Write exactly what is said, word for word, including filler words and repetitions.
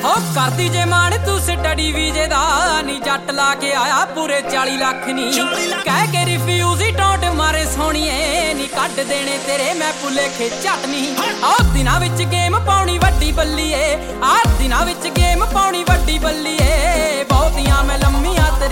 हो करती जे मान तू स्टडी वीजे दा नी जट ला के आया पूरे चाली लाख नी कह के रिफ्यूज ही टोट मारे सोनिए नी कट देने तेरे मैं भुलेखे झट नी आ दिनां विच गेम पाउणी वड्डी बल्ली ए आ दिनां विच गेम पाउणी वड्डी बल्ली ए बहुतियां मैं लम्मियां